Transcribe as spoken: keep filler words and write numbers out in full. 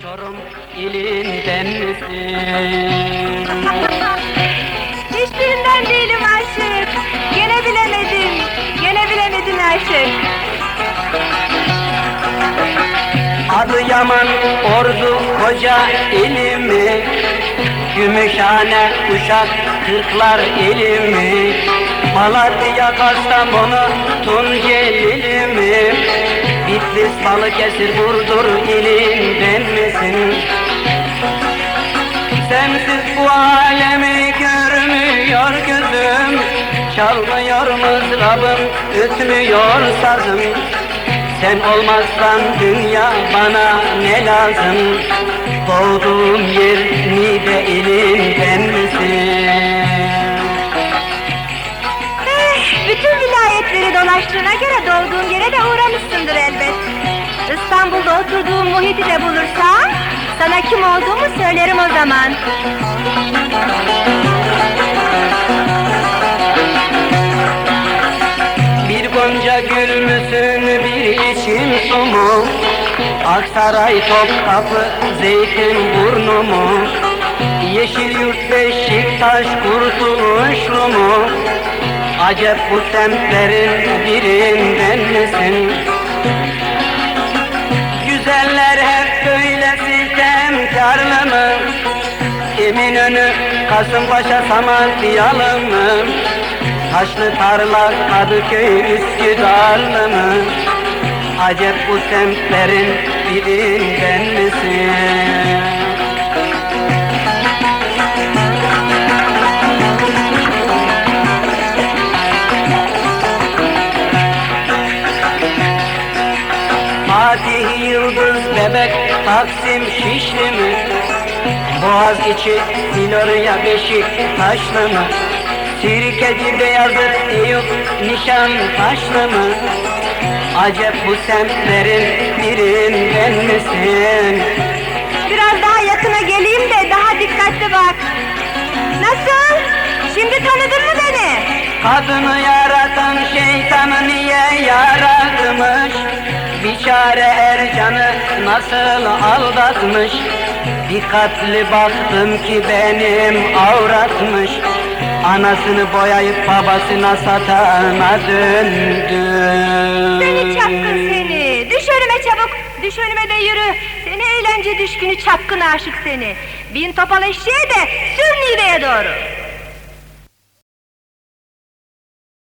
Çorum ilinden misin? Hiçbirinden değilim aşık. Gene bilemedim, gene bilemedim aşık. Adıyaman, Ordu, koca ilimi, Gümüşhane, Uşak, Kırklar ilimi, Malatya, Kastamonu, Tunceli mi? Bitlis, Balıkesir, Burdur ilinden misin? Sensiz bu alemi görmüyor gözüm, çalmıyor mızrabım, ötmüyor sazım. Sen olmazsan dünya bana ne lazım? Doğduğum yer Niğde ilinden misin? Eh, bütün vilayetleri dolaştığına göre doğduğun yere de uğramışsındır elbet. İstanbul'da oturduğum muhiti de bulursam, sana kim olduğumu söylerim o zaman. Bir gonca gül müsün, bir içim su mu? Aksaray, Topkapı, Zeytinburnu mu? Yeşilyurt, Beşiktaş, Kurtuluşlu mu? Acep bu semtlerin birinden misin? Güzeller hep böyle sitemkarlı mı? Eminönü, Kasımpaşa, Samatyalı mı? Taşlı Tarla, Kadıköy, Üsküdarlı mı? Acep bu semtlerin birinden misin? Fatih, Yıldız, Bebek, Taksim, Şişli mi? Boğaziçi, Florya, Beşiktaşlı mı? Sirkeci, Beyazıt, Eyüp, Nişantaşlı mı? Acep bu semtlerin birinden misin? Biraz daha yakına geleyim de daha dikkatli bak. Nasıl? Şimdi tanıdın mı beni? Kadını yaratan şeytanı niye yaratmış? Biçare Ercan'ı nasıl aldatmış? Dikkatli baktım ki benim avratmış. Anasını boyayıp babasına satana döndü. Seni çapkın seni! Düş önüme çabuk! Düş önüme de yürü! Seni eğlence düşkünü çapkın aşık seni! Bin topal eşeğe de sür Niğde'ye doğru!